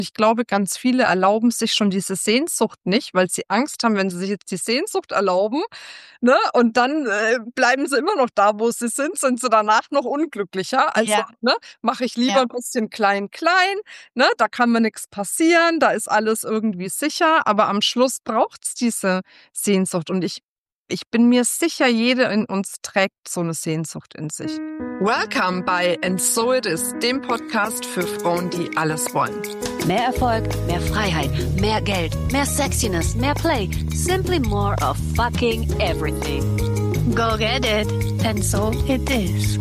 Ich glaube, ganz viele erlauben sich schon diese Sehnsucht nicht, weil sie Angst haben, wenn sie sich jetzt die Sehnsucht erlauben, ne, und dann bleiben sie immer noch da, wo sie sind sie danach noch unglücklicher. Also, Ja, ne, mache ich lieber ja. ein bisschen klein, klein, ne, da kann mir nichts passieren, da ist alles irgendwie sicher, aber am Schluss braucht's diese Sehnsucht und ich bin mir sicher, jede in uns trägt so eine Sehnsucht in sich. Welcome bei And So It Is, dem Podcast für Frauen, die alles wollen. Mehr Erfolg, mehr Freiheit, mehr Geld, mehr Sexiness, mehr Play. Simply more of fucking everything. Go get it. And so it is.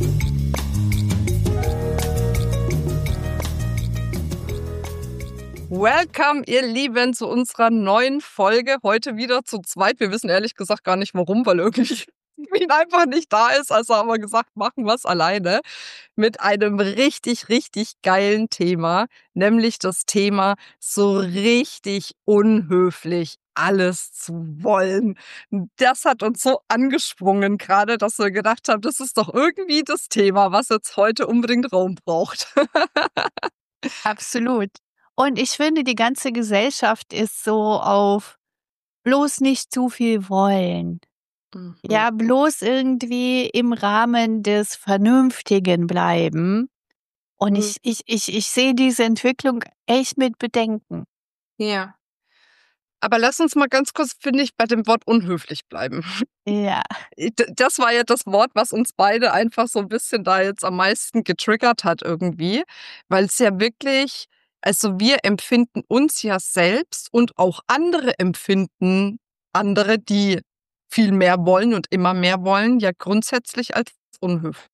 Welcome, ihr Lieben, zu unserer neuen Folge. Heute wieder zu zweit. Wir wissen ehrlich gesagt gar nicht warum, weil irgendwie Queen einfach nicht da ist. Also haben wir gesagt, machen wir es alleine mit einem richtig, richtig geilen Thema, nämlich das Thema so richtig unhöflich alles zu wollen. Das hat uns so angesprungen gerade, dass wir gedacht haben, das ist doch irgendwie das Thema, was jetzt heute unbedingt Raum braucht. Absolut. Und ich finde, die ganze Gesellschaft ist so auf bloß nicht zu viel wollen. Ja, bloß irgendwie im Rahmen des Vernünftigen bleiben. Und Mhm. ich sehe diese Entwicklung echt mit Bedenken. Ja. Aber lass uns mal ganz kurz, finde ich, bei dem Wort unhöflich bleiben. Ja, Das war ja das Wort, was uns beide einfach so ein bisschen da jetzt am meisten getriggert hat irgendwie, weil es ja wirklich, also wir empfinden uns ja selbst und auch andere empfinden andere, die viel mehr wollen und immer mehr wollen, ja grundsätzlich als unhöflich.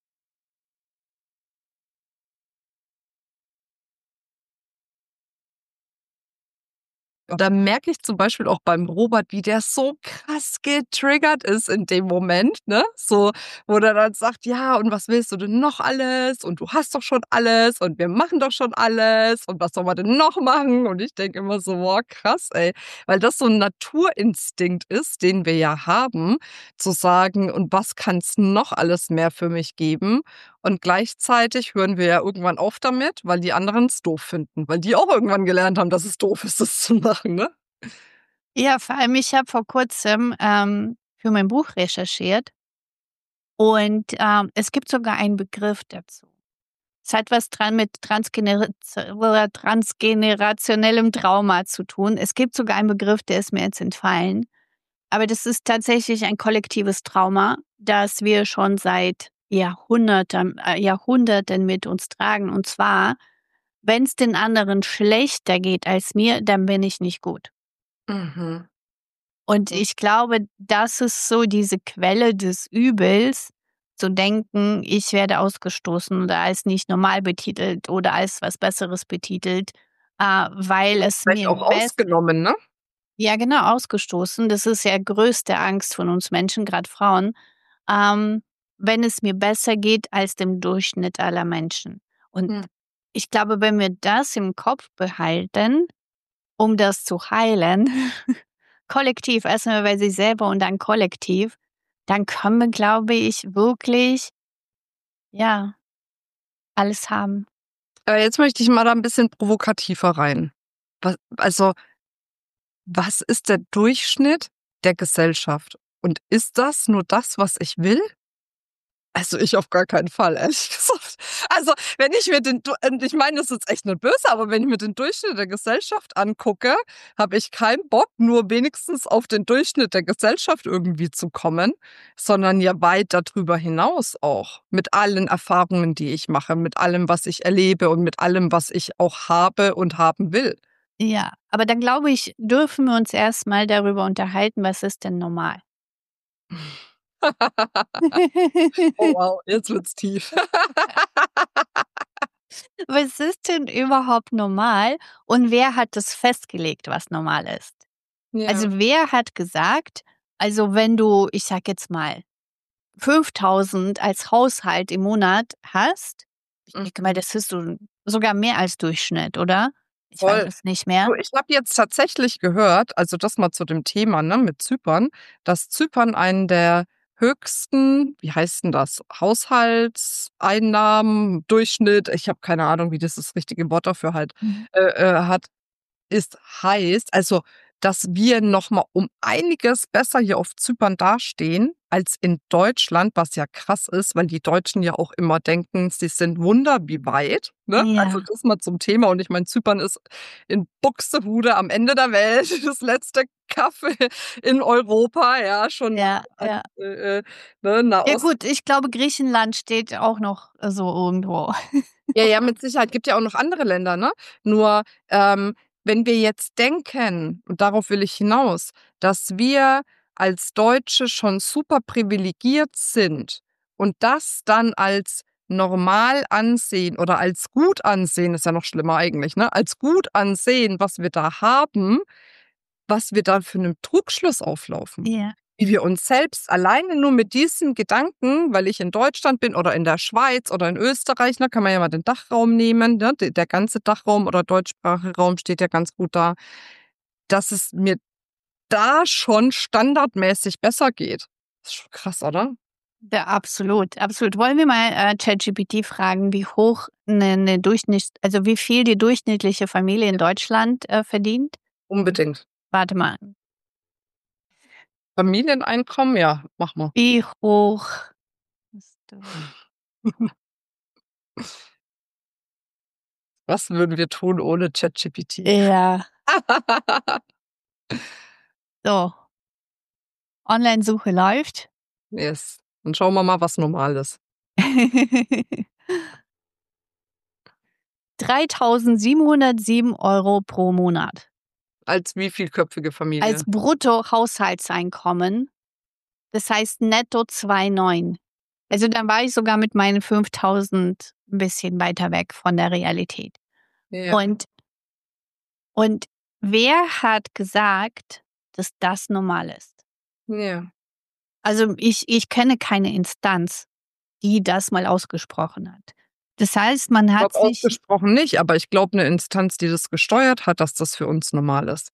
Da merke ich zum Beispiel auch beim Robert, wie der so krass getriggert ist in dem Moment, ne? So, wo der dann sagt, ja, und was willst du denn noch alles? Und du hast doch schon alles und wir machen doch schon alles und was soll man denn noch machen? Und ich denke immer so, boah, krass, ey. Weil das so ein Naturinstinkt ist, den wir ja haben, zu sagen, und was kann es noch alles mehr für mich geben? Und gleichzeitig hören wir ja irgendwann auf damit, weil die anderen es doof finden, weil die auch irgendwann gelernt haben, dass es doof ist, das zu machen, ne? ja, vor allem, ich habe vor kurzem für mein Buch recherchiert und es gibt sogar einen Begriff dazu. Es hat was dran mit transgenerationellem Trauma zu tun. Es gibt sogar einen Begriff, der ist mir jetzt entfallen. Aber das ist tatsächlich ein kollektives Trauma, das wir schon seit Jahrhunderten mit uns tragen. Und zwar, wenn es den anderen schlechter geht als mir, dann bin ich nicht gut. Mhm. Und ich glaube, das ist so diese Quelle des Übels, zu denken, ich werde ausgestoßen oder als nicht normal betitelt oder als was Besseres betitelt, weil es Vielleicht mir auch ausgenommen, ne? ja genau, ausgestoßen. Das ist ja größte Angst von uns Menschen, gerade Frauen, ähm, wenn es mir besser geht als dem Durchschnitt aller Menschen. Und Mhm. ich glaube, wenn wir das im Kopf behalten, um das zu heilen, kollektiv, erstmal bei sich selber und dann kollektiv, dann können wir, glaube ich, wirklich, ja, alles haben. Jetzt möchte ich mal da ein bisschen provokativer rein. Also, was ist der Durchschnitt der Gesellschaft? Und ist das nur das, was ich will? Also, ich auf gar keinen Fall, ehrlich gesagt. Also, wenn ich mir den Du und ich meine das ist jetzt echt nicht böse, aber wenn ich mir den Durchschnitt der Gesellschaft angucke, habe ich keinen Bock, nur wenigstens auf den Durchschnitt der Gesellschaft irgendwie zu kommen, sondern ja weit darüber hinaus auch. Mit allen Erfahrungen, die ich mache, mit allem, was ich erlebe und mit allem, was ich auch habe und haben will. Ja, aber dann glaube ich, dürfen wir uns erst mal darüber unterhalten, was ist denn normal? Oh wow, jetzt wird's tief. Was ist denn überhaupt normal und wer hat das festgelegt, was normal ist? Ja. Also, wer hat gesagt, also, wenn du, ich sage jetzt mal, 5.000 als Haushalt im Monat hast, ich denke mal, Mhm. das ist so sogar mehr als Durchschnitt, oder? Ich weiß Voll. es nicht mehr. Du, ich habe jetzt tatsächlich gehört, also das mal zu dem Thema, ne, mit Zypern, dass Zypern einen der höchsten, wie heißt denn das, Haushaltseinnahmen, Durchschnitt, ich habe keine Ahnung, wie das richtige Wort dafür halt hat, heißt also, dass wir noch mal um einiges besser hier auf Zypern dastehen als in Deutschland, was ja krass ist, weil die Deutschen ja auch immer denken, sie sind Wunder wie weit, ne? Also, Ja, das mal zum Thema und ich meine, Zypern ist in Buxtehude am Ende der Welt, das letzte Kaff in Europa, ja, schon ja, an, ja. ne, Ja Nahost. gut, ich glaube, Griechenland steht auch noch so irgendwo. Ja, ja, mit Sicherheit. Gibt ja auch noch andere Länder, ne? Nur, wenn wir jetzt denken, und darauf will ich hinaus, dass wir als Deutsche schon super privilegiert sind und das dann als normal ansehen oder als gut ansehen, ist ja noch schlimmer eigentlich, ne? Als gut ansehen, was wir da haben, was wir da für 'nem Trugschluss auflaufen. Ja. Wie wir uns selbst alleine nur mit diesem Gedanken, weil ich in Deutschland bin oder in der Schweiz oder in Österreich, ne, kann man ja mal den Dachraum nehmen, ne? Der ganze Dachraum oder deutschsprachige Raum steht ja ganz gut da, dass es mir da schon standardmäßig besser geht. Ist schon krass, oder? Ja, absolut, absolut. Wollen wir mal ChatGPT fragen, wie hoch eine also wie viel die durchschnittliche Familie in Deutschland verdient? Unbedingt. Warte mal. Familieneinkommen, ja, mach mal. Wie hoch ist Was würden wir tun ohne ChatGPT? Ja, so. Online-Suche läuft. Yes. Dann schauen wir mal, was normal ist. 3.707 € pro Monat Als wie vielköpfige als Familie? Bruttohaushaltseinkommen. Das heißt netto 2,9. Also, dann war ich sogar mit meinen 5.000 ein bisschen weiter weg von der Realität. Ja. Und und wer hat gesagt, dass das normal ist? Ja. Also, ich kenne keine Instanz, die das mal ausgesprochen hat. Das heißt, man Ich hat glaube sich ausgesprochen nicht, aber ich glaube 'ne Instanz, die das gesteuert hat, dass das für uns normal ist.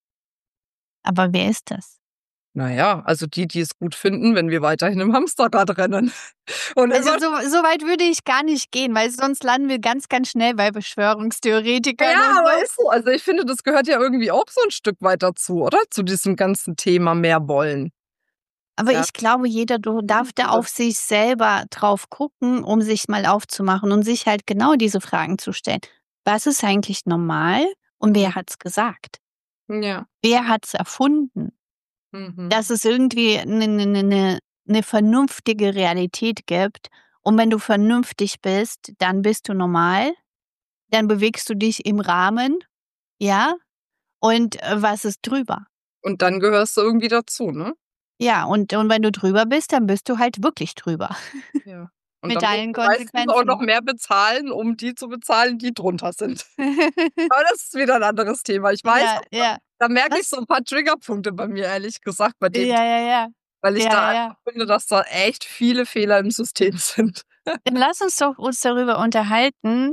aber wer ist das? Na ja, also die es gut finden, wenn wir weiterhin im Hamsterrad rennen und Also, immer so weit würde ich gar nicht gehen, weil sonst landen wir ganz, ganz schnell bei Verschwörungstheoretikern ja, und aber so. ist so. Also, ich finde, das gehört ja irgendwie auch so 'n Stück weit dazu, oder? Zu diesem ganzen Thema mehr wollen. Aber Ja. ich glaube, jeder darf da auf sich selber drauf gucken, um sich mal aufzumachen und sich halt genau diese Fragen zu stellen. Was ist eigentlich normal und wer hat's gesagt? Ja. Wer hat's erfunden? Mhm. Dass es irgendwie eine vernünftige Realität gibt. Und wenn du vernünftig bist, dann bist du normal, dann bewegst du dich im Rahmen, ja? Und was ist drüber? Und dann gehörst du irgendwie dazu, ne? Ja, und wenn du drüber bist, dann bist du halt wirklich drüber Ja. Und mit dann musst allen du meistens auch noch Konsequenzen. mehr bezahlen, um die zu bezahlen, die drunter sind. Aber das ist wieder 'n anderes Thema. Ich weiß, Ja, ja. da merke ich Was? so 'n paar Triggerpunkte bei mir, ehrlich gesagt, bei dem Ja, ja, ja. weil ich Ja, da ja, ja. einfach finde, dass da echt viele Fehler im System sind. Dann lass uns doch uns darüber unterhalten,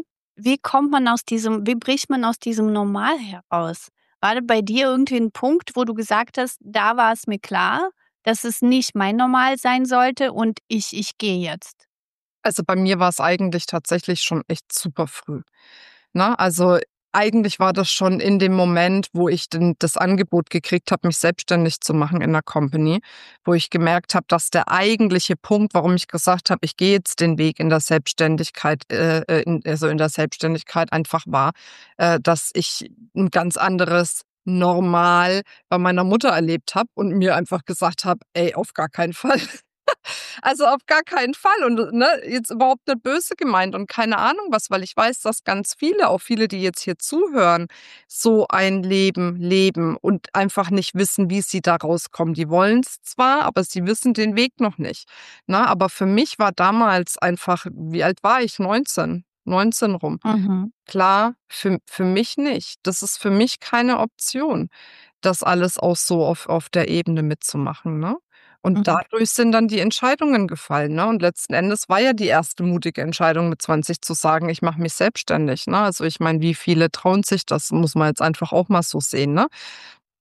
wie bricht man aus diesem Normal heraus? War da bei dir irgendwie 'n Punkt, wo du gesagt hast: „Da war es mir klar, dass es nicht mein Normal sein sollte und ich gehe jetzt?“ Also, bei mir war's eigentlich tatsächlich schon echt super früh, ne? Also, eigentlich war das schon in dem Moment, wo ich das Angebot gekriegt habe, mich selbstständig zu machen in 'ner Company, wo ich gemerkt habe, dass der eigentliche Punkt, warum ich gesagt habe, ich gehe jetzt den Weg in der Selbstständigkeit, in der Selbstständigkeit einfach war, dass ich 'n ganz anderes Normal bei meiner Mutter erlebt habe und mir einfach gesagt habe: „Ey, auf gar keinen Fall.“ Also, auf gar keinen Fall und, ne, jetzt überhaupt nicht böse gemeint und keine Ahnung was, weil ich weiß, dass ganz viele, auch viele, die jetzt hier zuhören, so ein Leben leben und einfach nicht wissen, wie sie da rauskommen. Die wollen's zwar, aber sie wissen den Weg noch nicht, ne? Aber für mich war damals einfach wie alt war ich? 19, 19 rum. Mhm, Klar, für mich nicht. Das ist für mich keine Option, das alles auch so auf der Ebene mitzumachen, ne? Und mhm. dadurch sind dann die Entscheidungen gefallen, ne? Und letzten Endes war ja die erste mutige Entscheidung mit 20 zu sagen: „Ich mache mich selbstständig“, ne? Also, ich meine, wie viele trauen sich das? Muss man jetzt einfach auch mal so sehen, ne?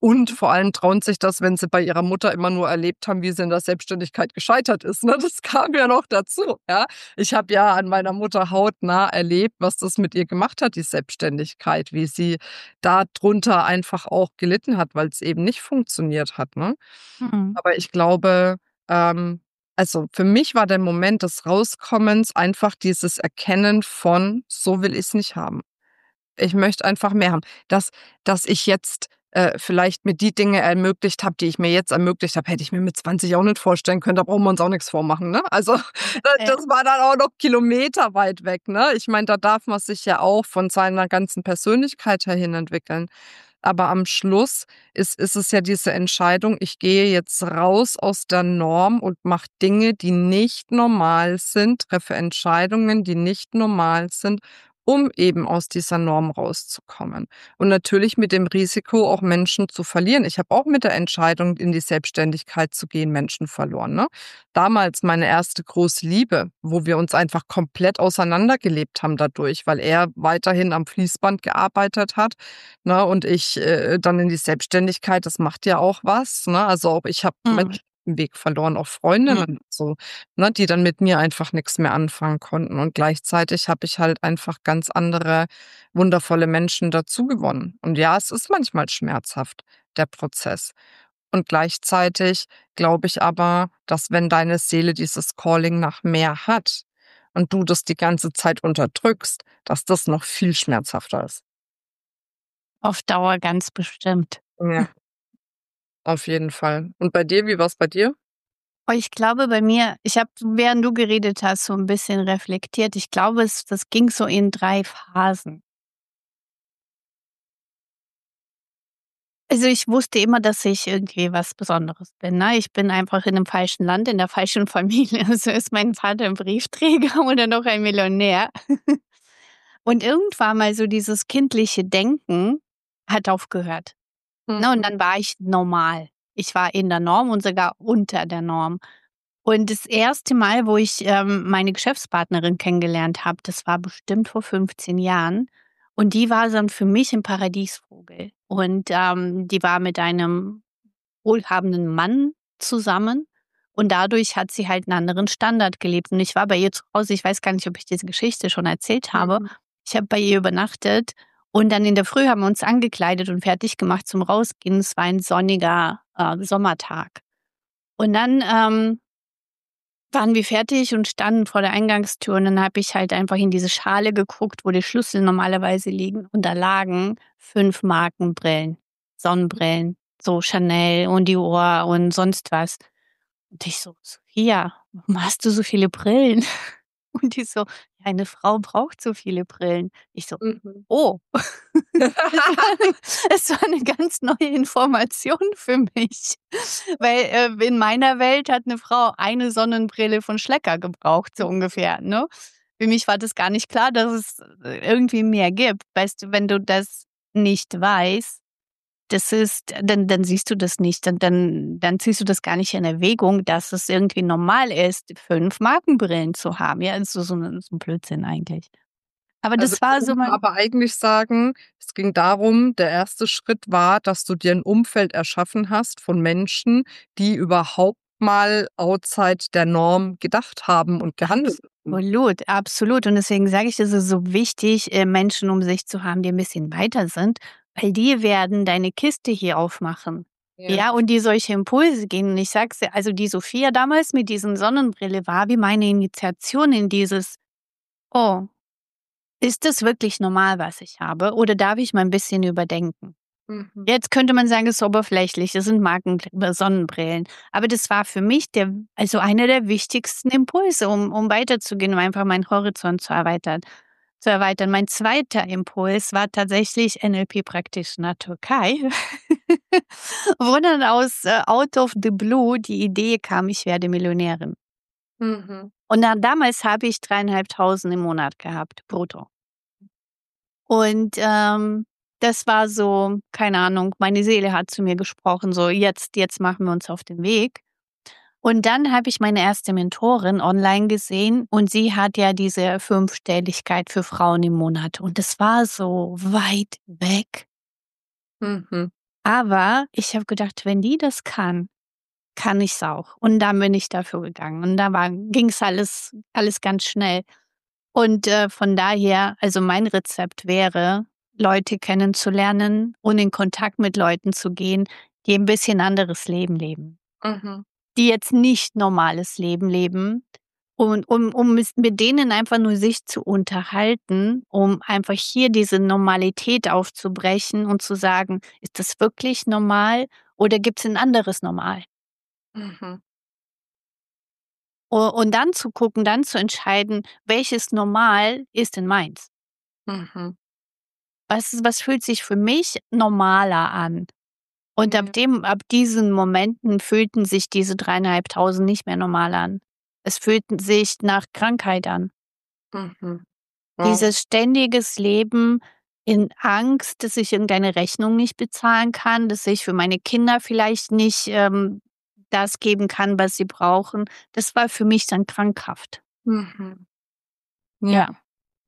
Und vor allem trauen sich das, wenn sie bei ihrer Mutter immer nur erlebt haben, wie sie in der Selbstständigkeit gescheitert ist. Ne? Das kam ja noch dazu. Ja? Ich habe ja an meiner Mutter hautnah erlebt, was das mit ihr gemacht hat, die Selbstständigkeit, wie sie darunter einfach auch gelitten hat, weil es eben nicht funktioniert hat. Ne? Mhm. Aber ich glaube, also für mich war der Moment des Rauskommens einfach dieses Erkennen von, so will ich es nicht haben. Ich möchte einfach mehr haben. Dass ich jetzt, vielleicht mir die Dinge ermöglicht habe, die ich mir jetzt ermöglicht habe, hätte ich mir mit 20 auch nicht vorstellen können. Da brauchen wir uns auch nichts vormachen, ne? Also, Ja. das war dann auch noch kilometerweit weg, ne? Ich meine, da darf man sich ja auch von seiner ganzen Persönlichkeit her hin entwickeln. Aber am Schluss ist es ja diese Entscheidung, ich gehe jetzt raus aus der Norm und mache Dinge, die nicht normal sind, treffe Entscheidungen, die nicht normal sind, um eben aus dieser Norm rauszukommen. Und natürlich mit dem Risiko, auch Menschen zu verlieren. Ich habe auch mit der Entscheidung, in die Selbstständigkeit zu gehen, Menschen verloren, ne? Damals meine erste große Liebe, wo wir uns einfach komplett auseinandergelebt haben dadurch, weil er weiterhin am Fließband gearbeitet hat, ne, und ich, dann in die Selbstständigkeit, das macht ja auch was, ne? Also, auch ich habe Mhm. Menschen im Weg verloren, auch Mhm. Freundinnen so, ne, die dann mit mir einfach nix mehr anfangen konnten. Und gleichzeitig habe ich halt einfach ganz andere wundervolle Menschen dazugewonnen. Und ja, es ist manchmal schmerzhaft, der Prozess. Und gleichzeitig glaube ich aber, dass wenn deine Seele dieses Calling nach mehr hat und du das die ganze Zeit unterdrückst, dass das noch viel schmerzhafter ist. Auf Dauer ganz bestimmt. Ja, auf jeden Fall. Und bei dir, wie war's bei dir? Oh, ich glaube bei mir ich habe, während du geredet hast, so ein bisschen reflektiert. Ich glaube, das ging so in 3 Phasen. Also, ich wusste immer, dass ich irgendwie was Besonderes bin, ne? Ich bin einfach in 'nem falschen Land, in der falschen Familie. Also, ist mein Vater 'n Briefträger oder noch ein Millionär. Und irgendwann mal so dieses kindliche Denken hat aufgehört, ne? Und Mhm. dann war ich normal. Ich war in der Norm und sogar unter der Norm. Und das erste Mal, wo ich, meine Geschäftspartnerin kennengelernt habe, das war bestimmt vor 15 Jahren. Und die war dann für mich 'n Paradiesvogel. Und, die war mit einem wohlhabenden Mann zusammen und dadurch hat sie halt 'n anderen Standard gelebt. Und ich war bei ihr zu Hause, ich weiß gar nicht, ob ich diese Geschichte schon erzählt habe. Mhm. Ich habe bei ihr übernachtet und dann in der Früh haben wir uns angekleidet und fertig gemacht zum Rausgehen. Es war ein sonniger, Sommertag. Und dann, waren wir fertig und standen vor der Eingangstür und dann habe ich halt einfach in diese Schale geguckt, wo die Schlüssel normalerweise liegen und da lagen 5 Markenbrillen, Sonnenbrillen, so Chanel und Dior und sonst was. Und ich so: „Sophia, warum hast du so viele Brillen?“ Und die so: „Ja, eine Frau braucht so viele Brillen.“ Ich so: Mhm. „Oh.“ Es war 'ne ganz neue Information für mich, weil, in meiner Welt hat 'ne Frau eine Sonnenbrille von Schlecker gebraucht, so ungefähr, ne? Für mich war das gar nicht klar, dass es, irgendwie mehr gibt. Weißt du, wenn du das nicht weißt, das ist dann siehst du das nicht, dann ziehst du das gar nicht in Erwägung, dass es irgendwie normal ist, 5 Markenbrillen zu haben. Ja, also so 'n Blödsinn eigentlich. Aber Also, das war so könnte man mein aber eigentlich sagen, es ging darum, der erste Schritt war, dass du dir 'n Umfeld erschaffen hast von Menschen, die überhaupt mal outside der Norm gedacht haben und gehandelt haben. Absolut, absolut. Und deswegen sage ich, es ist so wichtig, Menschen um sich zu haben, die 'n bisschen weiter sind, weil die werden deine Kiste hier aufmachen. Ja. Ja, und die solche Impulse geben. Und ich sage es dir, also die Sophia damals mit diesen Sonnenbrille war wie meine Initiation in dieses: „Oh, ist das wirklich normal, was ich habe, oder darf ich mal 'n bisschen überdenken?“ Mhm. Jetzt könnte man sagen, es ist oberflächlich, das sind Sonnenbrillen. Aber das war für mich einer der wichtigsten Impulse, um weiterzugehen, um einfach meinen Horizont zu erweitern. Mein zweiter Impuls war tatsächlich NLP Practitioner Türkei, wo dann out of the blue die Idee kam, ich werde Millionärin. Mhm. Und dann damals habe ich 3.500 im Monat gehabt, brutto. Und, das war so, keine Ahnung, meine Seele hat zu mir gesprochen, so: „Jetzt machen wir uns auf den Weg.“ Und dann habe ich meine erste Mentorin online gesehen und sie hat ja diese Fünfstelligkeit für Frauen im Monat und das war so weit weg. Mhm. Aber ich habe gedacht, wenn die das kann ich's auch. Und dann bin ich dafür gegangen. Und da ging's alles ganz schnell. Und von daher, also mein Rezept wäre, Leute kennenzulernen und in Kontakt mit Leuten zu gehen, die ein bisschen anderes Leben leben. Mhm. Die jetzt nicht normales Leben leben. Und um mit denen einfach nur sich zu unterhalten, um einfach hier diese Normalität aufzubrechen und zu sagen, ist das wirklich normal oder gibt's ein anderes Normal? Mhm. Und dann zu gucken, dann zu entscheiden, welches Normal ist denn meins? Mhm. Was fühlt sich für mich normaler an? Und Ja. ab diesen Momenten fühlten sich diese 3.500 nicht mehr normal an. Es fühlten sich nach Krankheit an. Mhm. Wow. Dieses ständiges Leben in Angst, dass ich irgendeine Rechnung nicht bezahlen kann, dass ich für meine Kinder vielleicht nicht, das geben kann, was sie brauchen, das war für mich dann krankhaft. Mhm. Ja. Ja.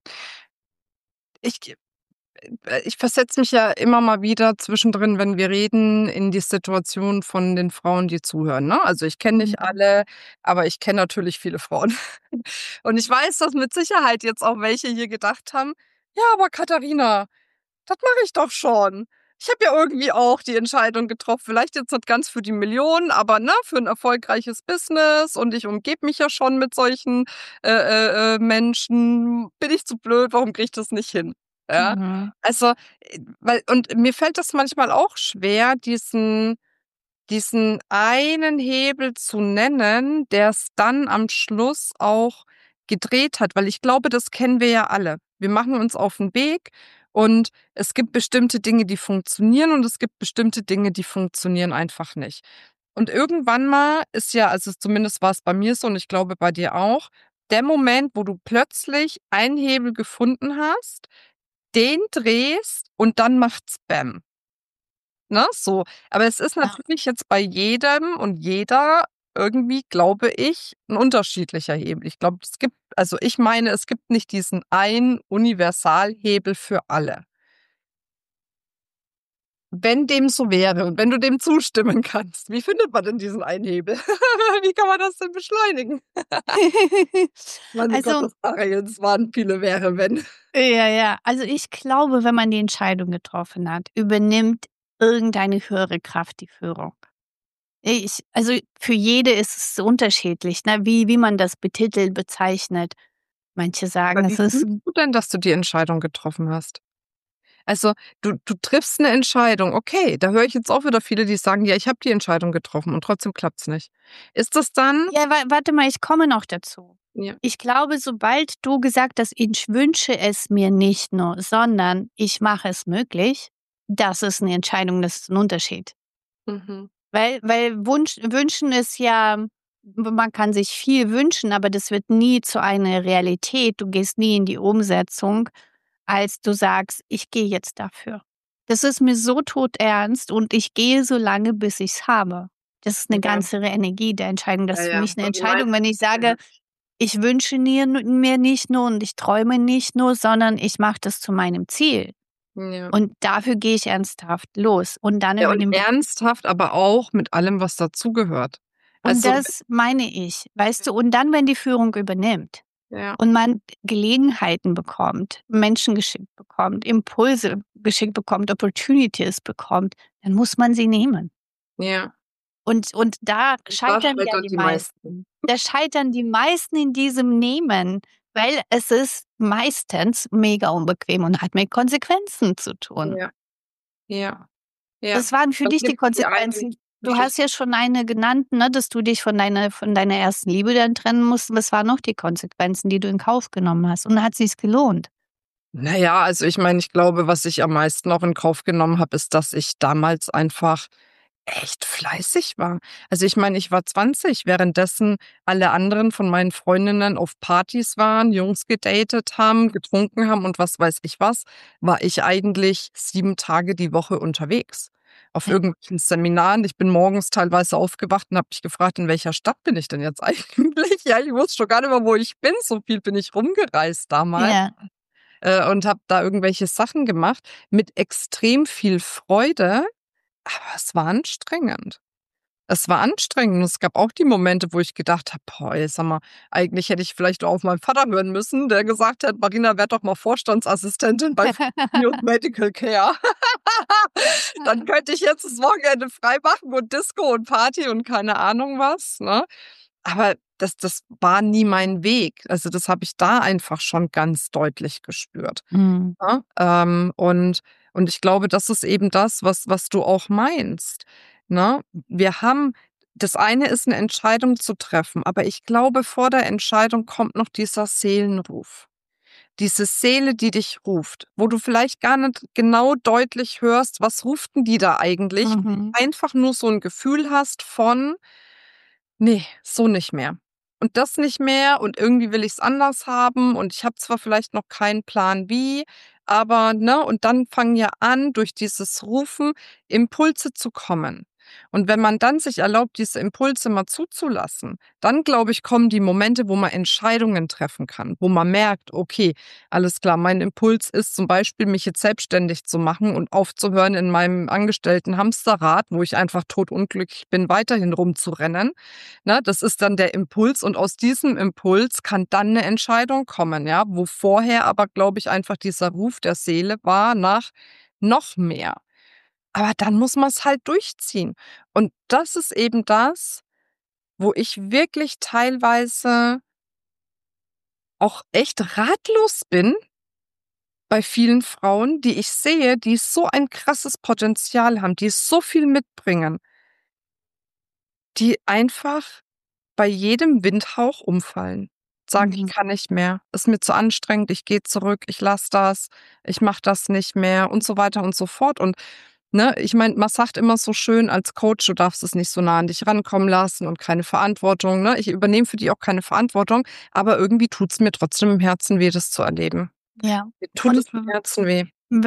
Ich ich versetze mich ja immer mal wieder zwischendrin, wenn wir reden, in die Situation von den Frauen, die zuhören, ne? Also, ich kenne nicht Mhm. alle, aber ich kenne natürlich viele Frauen. Und ich weiß, dass mit Sicherheit jetzt auch welche hier gedacht haben: „Ja, aber Katharina, das mache ich doch schon. Ich habe ja irgendwie auch die Entscheidung getroffen, vielleicht jetzt nicht ganz für die Millionen, aber, ne, für 'n erfolgreiches Business und ich umgebe mich ja schon mit solchen, Menschen. Bin ich zu blöd? Warum kriege ich das nicht hin?“ Ja? Mhm. Also, weil und mir fällt das manchmal auch schwer, diesen einen Hebel zu nennen, der's dann am Schluss auch gedreht hat, weil ich glaube, das kennen wir ja alle. Wir machen uns auf 'n Weg und es gibt bestimmte Dinge, die funktionieren und es gibt bestimmte Dinge, die funktionieren einfach nicht. Und irgendwann mal ist ja also zumindest war's bei mir so und ich glaube bei dir auch, der Moment, wo du plötzlich einen Hebel gefunden hast, den drehst und dann macht's Bäm. Ne, so. Aber es ist Ja. natürlich jetzt bei jedem und jeder irgendwie, glaube ich, 'n unterschiedlicher Hebel. Ich glaube, ich meine, es gibt nicht diesen einen Universalhebel für alle. Wenn dem so wäre und wenn du dem zustimmen kannst, wie findet man denn diesen einen Hebel? Wie kann man das denn beschleunigen? Meine Gott, Also, das waren viele „wäre wenn“. ja. Also, ich glaube, wenn man die Entscheidung getroffen hat, übernimmt irgendeine höhere Kraft die Führung. Also, für jede ist es unterschiedlich, ne, wie man das betitelt, bezeichnet. Manche sagen, Aber wie es ist fühlst du denn, dass du die Entscheidung getroffen hast? Also, du triffst 'ne Entscheidung. Okay, da höre ich jetzt auch wieder viele, die sagen: „Ja, ich habe die Entscheidung getroffen und trotzdem klappt's nicht.“ Ist das dann ja, warte mal, ich komme noch dazu. ja, Ich glaube, sobald du gesagt hast: „Ich wünsche es mir nicht nur, sondern ich mache es möglich“, das ist 'ne Entscheidung, das ist 'n Unterschied. mhm, Weil wünschen ist ja man kann sich viel wünschen, aber das wird nie zu einer Realität. Du gehst nie in die Umsetzung, als du sagst: „Ich gehe jetzt dafür. Das ist mir so todernst und ich gehe so lange, bis ich's habe.“ Das ist 'ne ja, ganz andere Energie der Entscheidung. Das ja, ist für ja. mich 'ne Bei den meisten Entscheidung, wenn ich ja, sage: „Ich wünsche mir nicht nur und ich träume nicht nur, sondern ich mache das zu meinem Ziel.“ ja. Und dafür gehe ich ernsthaft los und dann Ja, und übernimmt ernsthaft, aber auch mit allem, was dazugehört. und Also das meine ich, weißt du? Und dann, wenn die Führung übernimmt ja, und man Gelegenheiten bekommt, Menschen geschickt bekommt, Impulse geschickt bekommt, Opportunities bekommt, dann muss man sie nehmen. ja. Und da Und da scheitern ja scheitern die die meisten. meisten. Da scheitern die meisten in diesem Nehmen, weil es ist meistens mega unbequem und hat mit Konsequenzen zu tun. Ja, ja, ja. Was waren für Dann dich die gibt's die einen Konsequenzen? Du hast Geschichten. ja schon eine genannt, ne, dass du dich von deiner ersten Liebe dann trennen musst. Was waren noch die Konsequenzen, die du in Kauf genommen hast? Und hat sich's gelohnt? Na ja, also ich meine, ich glaube, was ich am meisten auch in Kauf genommen habe, ist, dass ich damals einfach echt fleißig war. Also ich meine, ich war 20, währenddessen alle anderen von meinen Freundinnen auf Partys waren, Jungs gedatet haben, getrunken haben und was weiß ich was, war ich eigentlich 7 Tage die Woche unterwegs. Auf Ja. irgendwelchen Seminaren. Ich bin morgens teilweise aufgewacht und habe mich gefragt, in welcher Stadt bin ich denn jetzt eigentlich? Ja, ich wusste schon gar nicht mehr, wo ich bin. So viel bin ich rumgereist damals Ja. und habe da irgendwelche Sachen gemacht mit extrem viel Freude. Aber es war anstrengend. Es war anstrengend und es gab auch die Momente, wo ich gedacht habe: „Boah, ey, sag mal, eigentlich hätte ich vielleicht auch auf meinen Vater hören müssen, der gesagt hat: ‚Marina, werd doch mal Vorstandsassistentin bei Fresenius Medical Care.'“ Dann könnte ich jetzt das Wochenende frei machen und Disco und Party und keine Ahnung was, ne? Aber das war nie mein Weg. Also, das habe ich da einfach schon ganz deutlich gespürt, Mhm. ne? Und ich glaube, das ist eben das, was du auch meinst, ne? Wir haben das eine ist 'ne Entscheidung zu treffen, aber ich glaube, vor der Entscheidung kommt noch dieser Seelenruf. Diese Seele, die dich ruft, wo du vielleicht gar nicht genau deutlich hörst, was ruft 'n die da eigentlich? Mhm. Einfach nur so 'n Gefühl hast von: „Ne, so nicht mehr. Und das nicht mehr und irgendwie will ich's anders haben und ich habe zwar vielleicht noch keinen Plan wie, aber“, ne? Und dann fangen ja an, durch dieses Rufen Impulse zu kommen. Und wenn man dann sich erlaubt, diese Impulse mal zuzulassen, dann, glaube ich, kommen die Momente, wo man Entscheidungen treffen kann, wo man merkt: „Okay, alles klar, mein Impuls ist zum Beispiel, mich jetzt selbstständig zu machen und aufzuhören, in meinem angestellten Hamsterrad, wo ich einfach totunglücklich bin, weiterhin rumzurennen.“ Ne, das ist dann der Impuls und aus diesem Impuls kann dann 'ne Entscheidung kommen, ja, wo vorher aber, glaube ich, einfach dieser Ruf der Seele war nach noch mehr. Aber dann muss man's halt durchziehen. Und das ist eben das, wo ich wirklich teilweise auch echt ratlos bin bei vielen Frauen, die ich sehe, die so ein krasses Potenzial haben, die so viel mitbringen, die einfach bei jedem Windhauch umfallen. Sagen: „Ich Mhm. kann nicht mehr. Ist mir zu anstrengend. Ich gehe zurück. Ich lasse das. Ich mache das nicht mehr“, und so weiter und so fort. Und, ne, ich meine, man sagt immer so schön als Coach, du darfst es nicht so nah an dich rankommen lassen und keine Verantwortung, ne? Ich übernehme für die auch keine Verantwortung, aber irgendwie tut's mir trotzdem im Herzen weh, das zu erleben. Ja. Mir tut es Und im Herzen weh.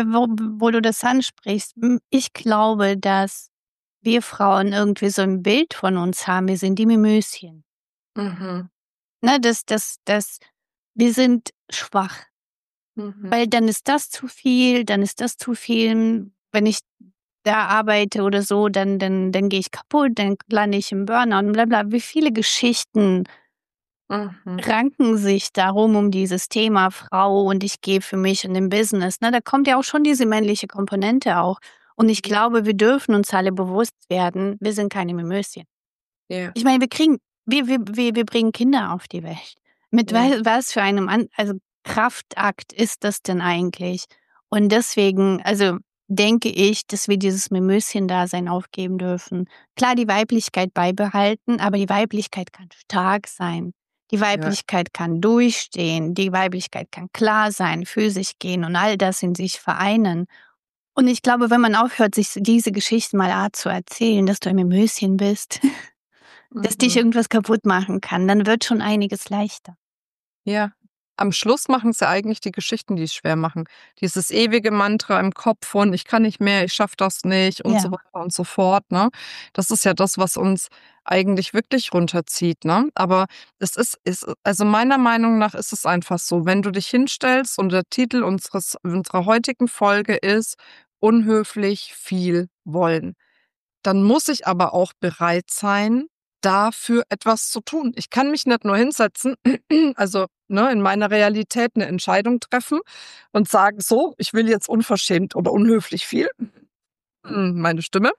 wo du das ansprichst, ich glaube, dass wir Frauen irgendwie so 'n Bild von uns haben, wir sind die Mimöschen. Mhm. Ne, das wir sind schwach, Mhm. weil dann ist das zu viel, dann ist das zu viel. Wenn ich da arbeite oder so, dann gehe ich kaputt, dann lande ich im Burnout und bla bla. Wie viele Geschichten Mhm. ranken sich darum um dieses Thema Frau und ich gehe für mich in dem Business, ne? Da kommt ja auch schon diese männliche Komponente auch. Und ich Ja. glaube, wir dürfen uns alle bewusst werden, wir sind keine Mimöschen. Ja. Ich meine, wir bringen Kinder auf die Welt. Mit Ja. was für einem also Kraftakt ist das denn eigentlich? Und deswegen, also, denke ich, dass wir dieses Mimöschen-Dasein aufgeben dürfen. Klar, die Weiblichkeit beibehalten, aber die Weiblichkeit kann stark sein. Die Ja. Weiblichkeit kann durchstehen, die Weiblichkeit kann klar sein, für sich gehen und all das in sich vereinen. Und ich glaube, wenn man aufhört, sich diese Geschichten mal zu erzählen, dass du ein Mimöschen bist, dass dich Mhm. irgendwas kaputt machen kann, dann wird schon einiges leichter. Ja. Am Schluss machen's ja eigentlich die Geschichten, die's schwer machen. Dieses ewige Mantra im Kopf von: „Ich kann nicht mehr, ich schaffe das nicht“ und so Ja, weiter und so fort, ne? Das ist ja das, was uns eigentlich wirklich runterzieht, ne? Aber es also meiner Meinung nach ist es einfach so, wenn du dich hinstellst und der Titel unserer heutigen Folge ist: „Unhöflich viel wollen“, dann muss ich aber auch bereit sein, dafür etwas zu tun. Ich kann mich nicht nur hinsetzen, also, ne, in meiner Realität 'ne Entscheidung treffen und sagen: „So, ich will jetzt unverschämt oder unhöflich viel“, meine Stimme.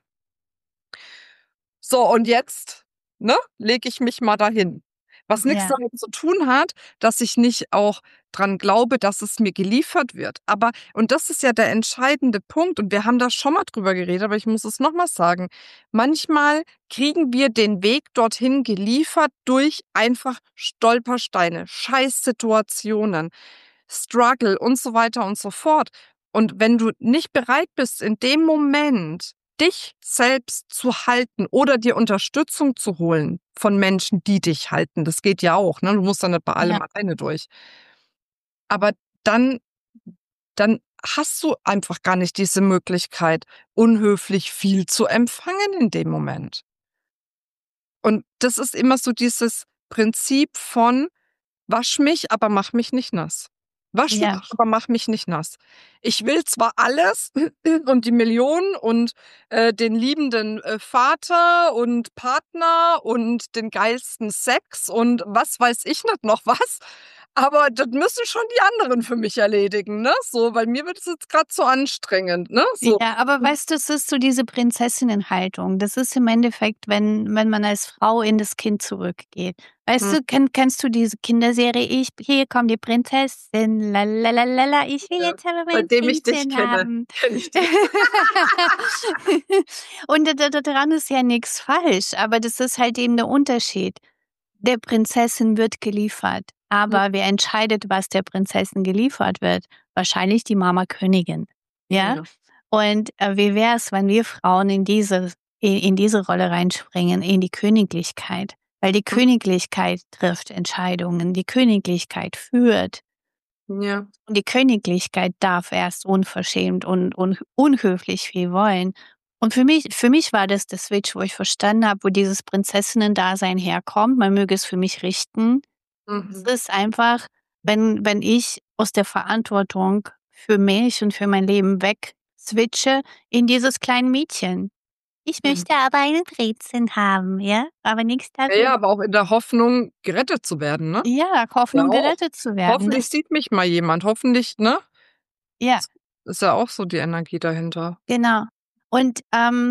So, und jetzt, ne, lege ich mich mal dahin. Was nix ja, damit zu tun hat, dass ich nicht auch dran glaube, dass es mir geliefert wird. Aber und das ist ja der entscheidende Punkt und wir haben da schon mal drüber geredet, aber ich muss es noch mal sagen. Manchmal kriegen wir den Weg dorthin geliefert durch einfach Stolpersteine, Scheißsituationen, Struggle und so weiter und so fort. Und wenn du nicht bereit bist, in dem Moment dich selbst zu halten oder dir Unterstützung zu holen von Menschen, die dich halten. Das geht ja auch, ne? Du musst da nicht bei allem ja. alleine durch. Aber dann dann hast du einfach gar nicht diese Möglichkeit, unhöflich viel zu empfangen in dem Moment. Und das ist immer so dieses Prinzip von: „Wasch mich, aber mach mich nicht nass.“ Wasch mich, Ja. aber mach mich nicht nass. Ich will zwar alles und die Millionen und den liebenden Vater und Partner und den geilsten Sex und was weiß ich nicht noch was, aber das müssen schon die anderen für mich erledigen, ne? So, weil mir wird es jetzt gerade zu anstrengend, ne? So. Ja, aber weißt du, es ist so diese Prinzessinnenhaltung. Das ist im Endeffekt, wenn man als Frau in das Kind zurückgeht. Weißt Hm. du, kennst du diese Kinderserie? Hier kommt die Prinzessin, lalalala, ich will Ja. jetzt aber mein Seitdem ich dich Prinzchen kenne, haben. kenne ich die. Und daran ist ja nichts falsch, aber das ist halt eben der Unterschied. Der Prinzessin wird geliefert, aber wer entscheidet, was der Prinzessin geliefert wird? Wahrscheinlich die Mama Königin, ja? Ja. Und wie wäre es, wenn wir Frauen in diese Rolle reinspringen, in die Königlichkeit? Weil die Königlichkeit trifft Entscheidungen, die Königlichkeit führt Ja. und die Königlichkeit darf erst unverschämt und unhöflich viel wollen. Und für mich war das der Switch, wo ich verstanden habe, wo dieses Prinzessinnen-Dasein herkommt. Man möge es für mich richten. Es Mhm. ist einfach, wenn ich aus der Verantwortung für mich und für mein Leben weg switche in dieses kleine Mädchen. Ich Mhm. möchte aber eine Brezen haben, ja? Aber nichts Ja, dafür. ja, aber auch in der Hoffnung, gerettet zu werden, ne? Ja, Ja Hoffnung, auch. gerettet zu werden. Hoffentlich sieht mich mal jemand. Hoffentlich, ne? Ja, Ist ja auch so die Energie dahinter. genau. Und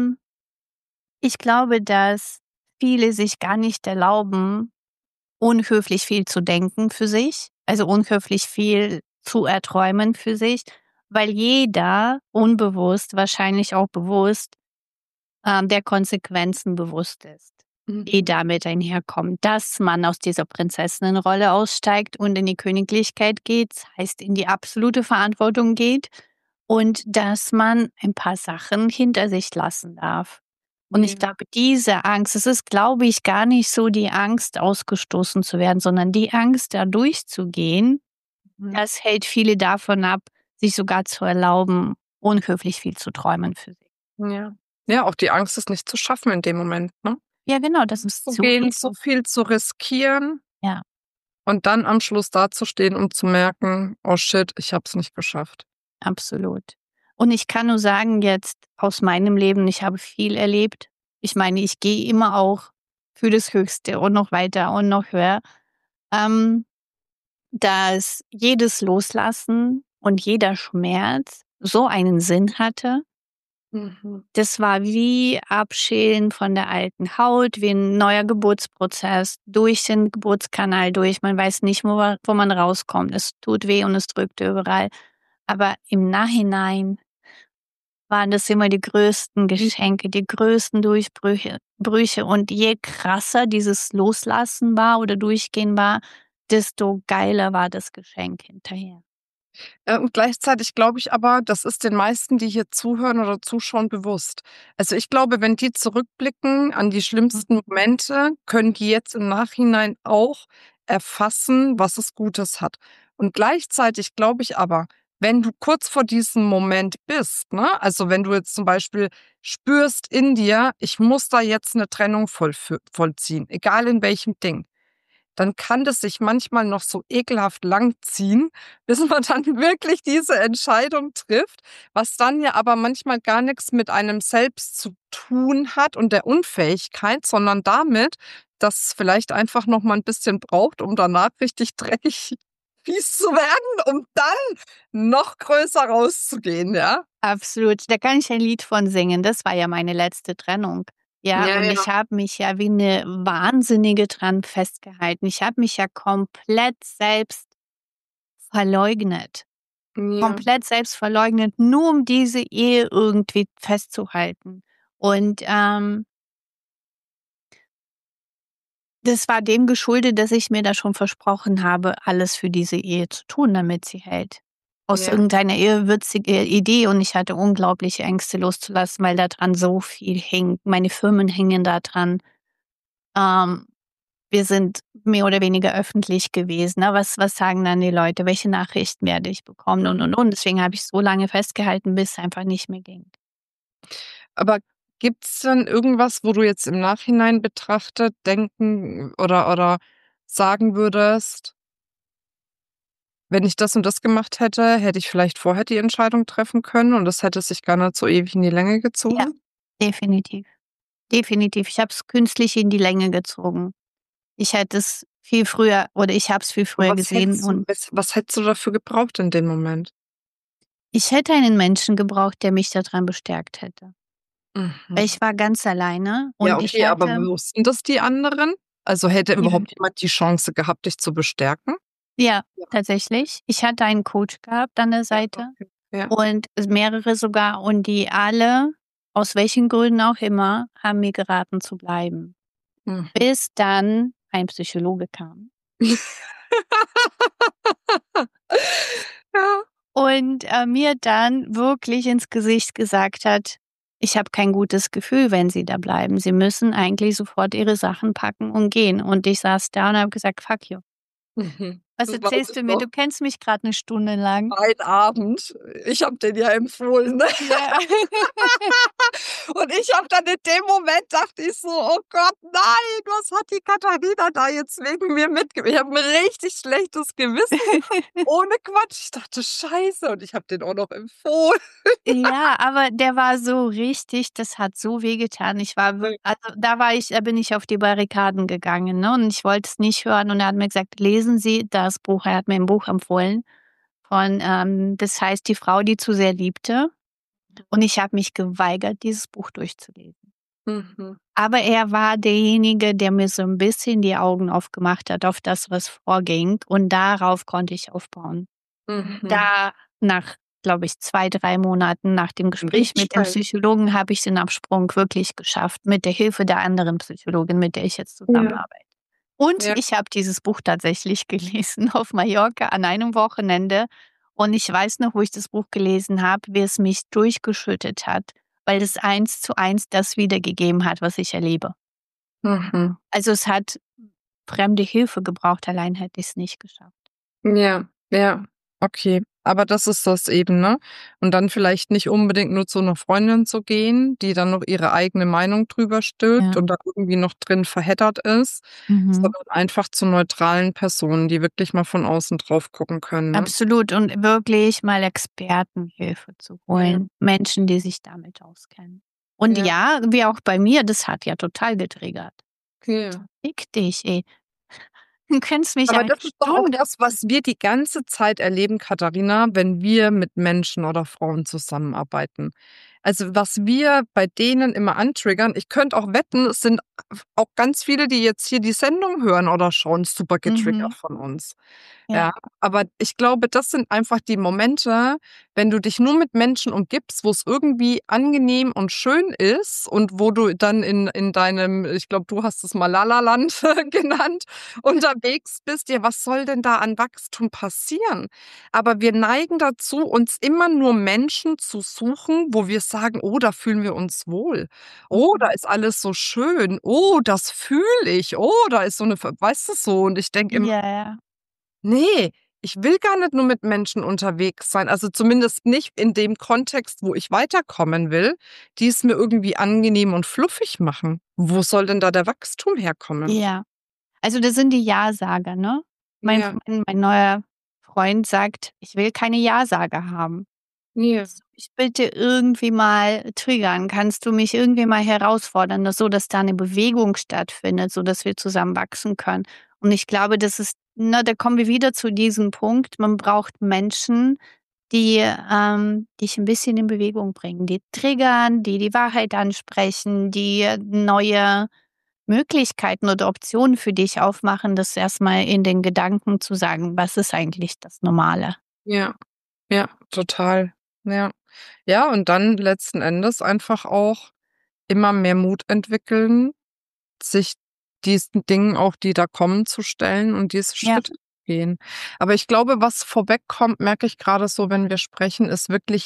ich glaube, dass viele sich gar nicht erlauben, unhöflich viel zu denken für sich, also unhöflich viel zu erträumen für sich, weil jeder unbewusst, wahrscheinlich auch bewusst, der Konsequenzen bewusst ist, die Mhm. damit einherkommen. Dass man aus dieser Prinzessinnenrolle aussteigt und in die Königlichkeit geht, das heißt in die absolute Verantwortung geht und dass man ein paar Sachen hinter sich lassen darf. Und ich Ja. glaube, diese Angst, es ist, glaube ich, gar nicht so die Angst, ausgestoßen zu werden, sondern die Angst, da durchzugehen, Mhm. das hält viele davon ab, sich sogar zu erlauben, unhöflich viel zu träumen für sich. Ja. Ja, auch die Angst, es nicht zu schaffen in dem Moment, ne? Ja, genau, das ist Zu zu gehen, viel. so viel zu riskieren Ja, und dann am Schluss dazustehen und zu merken: „Oh shit, ich habe es nicht geschafft.“ absolut. Und ich kann nur sagen, jetzt aus meinem Leben, ich habe viel erlebt. Ich meine, ich gehe immer auch für das Höchste und noch weiter und noch höher. Ähm, dass jedes Loslassen und jeder Schmerz so einen Sinn hatte. Mhm. Das war wie Abschälen von der alten Haut, wie ein neuer Geburtsprozess durch den Geburtskanal durch. Man weiß nicht, wo man rauskommt. Es tut weh und es drückt überall. Aber im Nachhinein waren das immer die größten Geschenke, die größten Brüche. Und je krasser dieses Loslassen war oder Durchgehen war, desto geiler war das Geschenk hinterher. Und gleichzeitig glaube ich aber, das ist den meisten, die hier zuhören oder zuschauen, bewusst. Also, ich glaube, wenn die zurückblicken an die schlimmsten Momente, können die jetzt im Nachhinein auch erfassen, was es Gutes hat. Und gleichzeitig glaube ich aber, wenn du kurz vor diesem Moment bist, ne, also, wenn du jetzt zum Beispiel spürst in dir: „Ich muss da jetzt eine Trennung vollziehen“, egal in welchem Ding, dann kann das sich manchmal noch so ekelhaft lang ziehen, bis man dann wirklich diese Entscheidung trifft, was dann ja aber manchmal gar nichts mit einem selbst zu tun hat und der Unfähigkeit, sondern damit, dass es vielleicht einfach noch mal 'n bisschen braucht, um danach richtig dreckig fies zu werden, um dann noch größer rauszugehen, ja? Absolut, da kann ich ein Lied von singen. Das war ja meine letzte Trennung. Ja, Ja, und ja. ich habe mich ja wie eine Wahnsinnige dran festgehalten. Ich habe mich ja komplett selbst verleugnet. Ja, Komplett selbst verleugnet, nur um diese Ehe irgendwie festzuhalten. Und, das war dem geschuldet, dass ich mir da schon versprochen habe, alles für diese Ehe zu tun, damit sie hält. Aus ja. irgendeiner irrwitzigen Idee und ich hatte unglaubliche Ängste loszulassen, weil da dran so viel hing. Meine Firmen hingen da dran. Ähm, wir sind mehr oder weniger öffentlich gewesen, ne? Was sagen dann die Leute? Welche Nachrichten werde ich bekommen und. Deswegen habe ich so lange festgehalten, bis es einfach nicht mehr ging. Aber gibt's denn irgendwas, wo du jetzt im Nachhinein betrachtet denken oder sagen würdest: wenn ich das und das gemacht hätte, hätte ich vielleicht vorher die Entscheidung treffen können und das hätte sich gar nicht so ewig in die Länge Ja, gezogen? definitiv. Definitiv. Ich habe es künstlich in die Länge gezogen. Ich hätte es viel früher oder ich habe es viel Und früher gesehen und was hättest du dafür gebraucht in dem Moment? ich hätte einen Menschen gebraucht, der mich daran bestärkt hätte. Weil Mhm. ich war ganz alleine Ja, und ich okay, aber hatte wussten das die anderen? Also, hätte ja, überhaupt jemand die Chance gehabt, dich zu bestärken? ja, Ja. tatsächlich. Ich hatte einen Coach gehabt an der Ja, Seite okay. Ja. und mehrere sogar und die alle, aus welchen Gründen auch immer, haben mir geraten zu bleiben, Mhm. bis dann ein Psychologe kam. Ja. Und, mir dann wirklich ins Gesicht gesagt hat: „Ich habe kein gutes Gefühl, wenn Sie da bleiben. Sie müssen eigentlich sofort Ihre Sachen packen und gehen.“ Und ich saß da und habe gesagt: „Fuck you. Mhm. Was Das weiß erzählst ich du mir? noch. Du kennst mich grad 'ne Stunde lang.“ Ein Abend. Ich habe den ja empfohlen, ne? Ja. Und ich habe dann in dem Moment dachte ich so: „Oh Gott, nein, was hat die Katharina da jetzt wegen mir ich habe 'n richtig schlechtes Gewissen. Ohne Quatsch. Ich dachte: „Scheiße" und ich habe den auch noch empfohlen. Ja, aber der war so richtig, das hat so wehgetan. Ich war wir also, da bin ich auf die Barrikaden gegangen, ne, und ich wollte es nicht hören und er hat mir gesagt: „Lesen Sie das Buch.“ Er hat mir 'n Buch empfohlen von, das heißt „Die Frau, die zu sehr liebte“. Und ich habe mich geweigert, dieses Buch durchzulesen. Mhm. Aber er war derjenige, der mir so 'n bisschen die Augen aufgemacht hat auf das, was vorging und darauf konnte ich aufbauen. Mhm. Da nach, glaube ich, 2, 3 Monaten nach dem Gespräch Nicht mit dem schlecht. Psychologen habe ich den Absprung wirklich geschafft mit der Hilfe der anderen Psychologin, mit der ich jetzt Ja, zusammenarbeite. Und ja. ich habe dieses Buch tatsächlich gelesen auf Mallorca an einem Wochenende. Und ich weiß noch, wo ich das Buch gelesen habe, wie es mich durchgeschüttet hat, weil es 1:1 das wiedergegeben hat, was ich erlebe. Mhm. Also, es hat fremde Hilfe gebraucht, allein hätte ich's nicht geschafft. Ja, ja, okay. Aber das ist das eben, ne? Und dann vielleicht nicht unbedingt nur zu 'ner Freundin zu gehen, die dann noch ihre eigene Meinung drüber stülpt Ja. und da irgendwie noch drin verheddert ist, Mhm. sondern einfach zu neutralen Personen, die wirklich mal von außen drauf gucken können, ne? Absolut und wirklich mal Expertenhilfe zu Ja, holen, Menschen, die sich damit auskennen. Und ja, ja, wie auch bei mir, das hat ja total getriggert. okay. Fick dich, ey. Du kennst mich Aber eine das ist doch auch Stunde. das, was wir die ganze Zeit erleben, Katharina, wenn wir mit Menschen oder Frauen zusammenarbeiten. Also, was wir bei denen immer antriggern, ich könnte auch wetten, es sind auch ganz viele, die jetzt hier die Sendung hören oder schauen, super getriggert Mhm. von uns. Ja, Ja, aber ich glaube, das sind einfach die Momente, wenn du dich nur mit Menschen umgibst, wo es irgendwie angenehm und schön ist und wo du dann in deinem ich glaube, du hast es mal La-La-Land genannt, unterwegs bist. Ja, was soll denn da an Wachstum passieren? Aber wir neigen dazu, uns immer nur Menschen zu suchen, wo wir sagen: „Oh, da fühlen wir uns wohl. Oh, da mhm. ist alles so schön. Oh, das fühle ich. Oh, da ist so 'ne Ver" weißt du so? Und ich denke immer: Ja, ja. „Ne, ich will gar nicht nur mit Menschen unterwegs sein." Also, zumindest nicht in dem Kontext, wo ich weiterkommen will, die es mir irgendwie angenehm und fluffig machen. Wo soll denn da der Wachstum herkommen? Ja. Also, das sind die Ja-Sager, ne? Ja, Mein neuer Freund sagt: „Ich will keine Ja-Sager haben. ja, Kannst du mich bitte irgendwie mal triggern? Kannst du mich irgendwie mal herausfordern, dass da 'ne Bewegung stattfindet, sodass wir zusammen wachsen können?“ Und ich glaube, das ist ne, da kommen wir wieder zu diesem Punkt, man braucht Menschen, die, dich 'n bisschen in Bewegung bringen, die triggern, die die Wahrheit ansprechen, die neue Möglichkeiten oder Optionen für dich aufmachen, das erst mal in den Gedanken zu sagen: „Was ist eigentlich das Normale?“ ja, ja, total. Ja. Ja, und dann letzten Endes einfach auch immer mehr Mut entwickeln, sich diesen Dingen auch, die da kommen, zu stellen und diese Ja, Schritte gehen. Aber ich glaube, was vorwegkommt, merke ich grade so, wenn wir sprechen, ist wirklich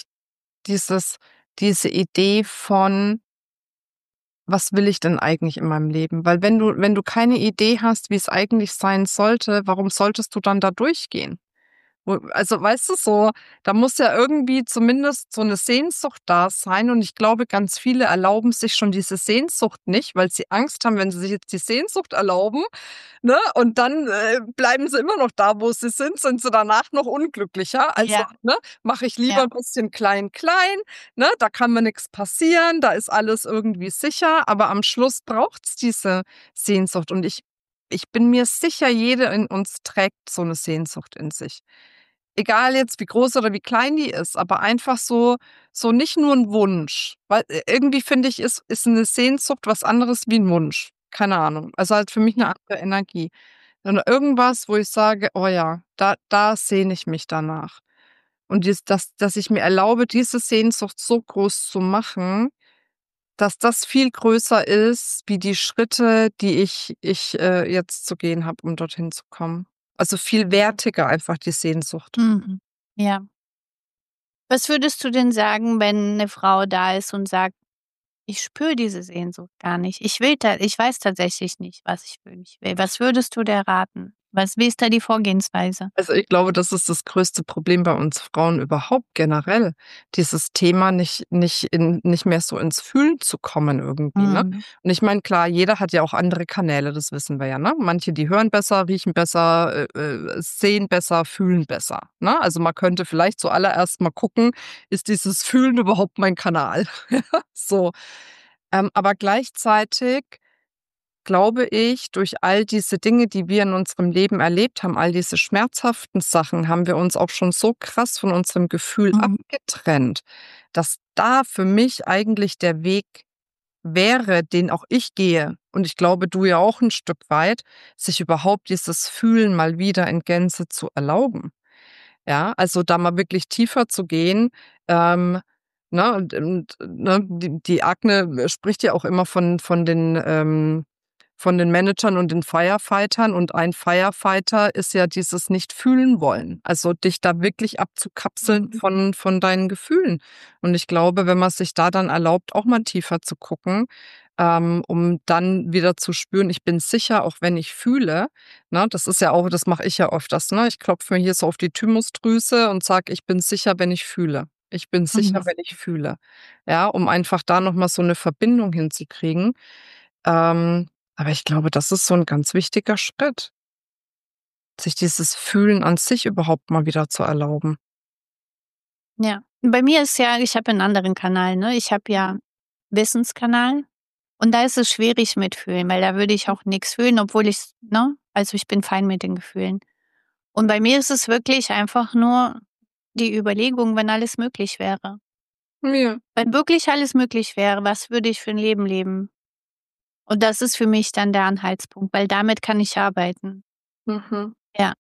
diese Idee von: „Was will ich denn eigentlich in meinem Leben?" Weil wenn du keine Idee hast, wie es eigentlich sein sollte, warum solltest du dann da durchgehen? Also, weißt du, so, da muss ja irgendwie zumindest so eine Sehnsucht da sein und ich glaube, ganz viele erlauben sich schon diese Sehnsucht nicht, weil sie Angst haben, wenn sie sich jetzt die Sehnsucht erlauben, ne, und dann, bleiben sie immer noch da, wo sie sind sie danach noch unglücklicher. Also, Ja, ne, mache ich lieber ja. ein bisschen klein, klein, ne, da kann mir nix passieren, da ist alles irgendwie sicher, aber am Schluss braucht's diese Sehnsucht und ich bin mir sicher, jede in uns trägt so eine Sehnsucht in sich. Egal jetzt, wie groß oder wie klein die ist, aber einfach so nicht nur 'n Wunsch, weil irgendwie finde ich, ist 'ne Sehnsucht was anderes wie 'n Wunsch. Keine Ahnung. Also, halt für mich 'ne Ja. andere Energie. Sondern irgendwas, wo ich sage: „Oh ja, da sehne ich mich danach.“ Und dass ich mir erlaube, diese Sehnsucht so groß zu machen, dass das viel größer ist wie die Schritte, die ich jetzt zu gehen habe, um dorthin zu kommen. Also, viel wertiger einfach die Sehnsucht. Mhm. Ja. Was würdest du denn sagen, wenn 'ne Frau da ist und sagt: „Ich spüre diese Sehnsucht gar nicht. Ich weiß tatsächlich nicht, was ich wirklich will.“ Was würdest du der raten? Wie ist da die Vorgehensweise? Also, ich glaube, das ist das größte Problem bei uns Frauen überhaupt generell. Dieses Thema nicht mehr so ins Fühlen zu kommen irgendwie, ne? Mhm. Und ich meine, klar, jeder hat ja auch andere Kanäle, das wissen wir ja, ne? Manche, die hören besser, riechen besser, sehen besser, fühlen besser, ne? Also, man könnte vielleicht zuallererst mal gucken, ist dieses Fühlen überhaupt mein Kanal? So. Aber gleichzeitig glaube ich, durch all diese Dinge, die wir in unserem Leben erlebt haben, all diese schmerzhaften Sachen, haben wir uns auch schon so krass von unserem Gefühl Mhm. abgetrennt, dass da für mich eigentlich der Weg wäre, den auch ich gehe, und ich glaube, du ja auch ein Stück weit, sich überhaupt dieses Fühlen mal wieder in Gänze zu erlauben. Ja, also da mal wirklich tiefer zu gehen, ähm, ne, ne, die Agne spricht ja auch immer von den Managern und den Firefightern, und ein Firefighter ist ja dieses nicht fühlen wollen. Also, dich da wirklich abzukapseln Mhm. von deinen Gefühlen. Und ich glaube, wenn man sich da dann erlaubt, auch mal tiefer zu gucken, um dann wieder zu spüren, ich bin sicher, auch wenn ich fühle, ne? Das ist ja auch, das mache ich ja öfters, ne? Ich klopfe mir hier so auf die Thymusdrüse und sage: „Ich bin sicher, wenn ich fühle. Ich bin sicher, Mhm. wenn ich fühle.“ Ja, um einfach da noch mal so 'ne Verbindung hinzukriegen. Ähm, aber ich glaube, das ist so 'n ganz wichtiger Schritt, sich dieses Fühlen an sich überhaupt mal wieder zu erlauben. Ja. Bei mir ist ja ich habe 'n anderen Kanal, ne? Ich habe ja Wissenskanal und da ist es schwierig mit Fühlen, weil da würde ich auch nix fühlen, obwohl ich's ne? Also, ich bin fein mit den Gefühlen. Und bei mir ist es wirklich einfach nur die Überlegung, wenn alles möglich wäre. Ja. Wenn wirklich alles möglich wäre, was würde ich für 'n Leben leben? Und das ist für mich dann der Anhaltspunkt, weil damit kann ich arbeiten. Mhm. Ja.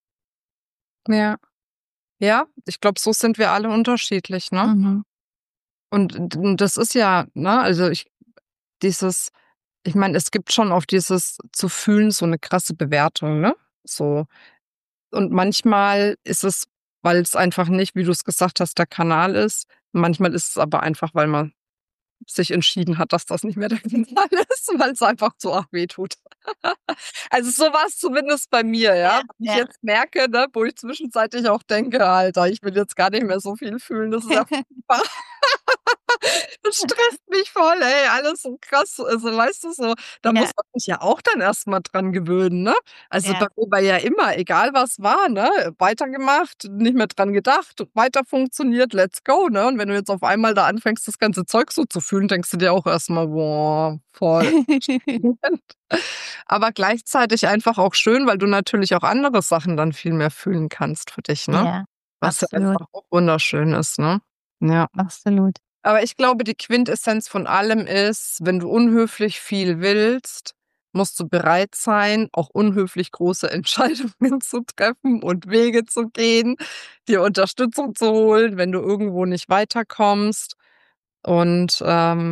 Ja. Ja, ich glaube, so sind wir alle unterschiedlich, ne? Mhm. Und das ist ja, ne, also dieses ich meine, es gibt schon auf dieses zu fühlen so 'ne krasse Bewertung, ne? So. Und manchmal ist es, weil's einfach nicht, wie du's gesagt hast, der Kanal ist. Manchmal ist es aber einfach, weil man sich entschieden hat, dass das nicht mehr der Kanal ist, weil's einfach zu arg wehtut. Also, so war's zumindest bei mir, ja. Ja, Wenn ich ja. jetzt merke, ne, wo ich zwischenzeitlich auch denke: „Alter, ich will jetzt gar nicht mehr so viel fühlen, das ist ja furchtbar.“ Das stresst mich voll, ey, alles so krass. Also, weißt du, so, da muss Ja, man sich ja auch dann erst mal dran gewöhnen, ne? Also, bei ja. mir war ja immer, egal was war, ne, weitergemacht, nicht mehr dran gedacht, weiter funktioniert, let's go, ne? Und wenn du jetzt auf einmal da anfängst, das ganze Zeug so zu fühlen, denkst du dir auch erst mal: „Boah, voll anstrengend.“ Aber gleichzeitig einfach auch schön, weil du natürlich auch andere Sachen dann viel mehr fühlen kannst für dich, ne? Ja, Was ja absolut, einfach auch wunderschön ist, ne? Ja. absolut. Aber ich glaube, die Quintessenz von allem ist, wenn du unhöflich viel willst, musst du bereit sein, auch unhöflich große Entscheidungen zu treffen und Wege zu gehen, dir Unterstützung zu holen, wenn du irgendwo nicht weiterkommst und,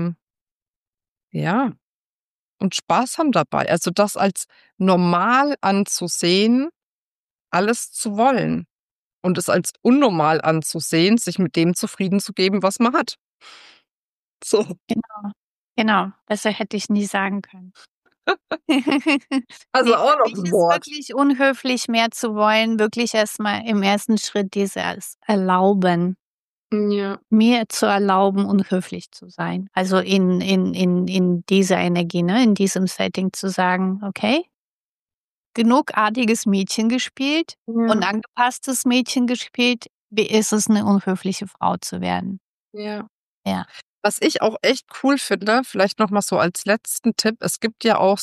ja, und Spaß haben dabei. Also, das als normal anzusehen, alles zu wollen, und es als unnormal anzusehen, sich mit dem zufrieden zu geben, was man hat. So. Genau, genau. Besser hätte ich nie sagen können. Also Ne, auch für noch mich ein ist Wort. wirklich unhöflich, mehr zu wollen, wirklich erstmal im ersten Schritt dieses Erlauben. Ja. Mir zu erlauben, unhöflich zu sein. Also in dieser Energie, ne, in diesem Setting zu sagen: „Okay, genug artiges Mädchen gespielt und Ja, angepasstes Mädchen gespielt. Wie ist es, 'ne unhöfliche Frau zu werden?“ ja. Ja. Was ich auch echt cool finde, vielleicht noch mal so als letzten Tipp, es gibt ja auch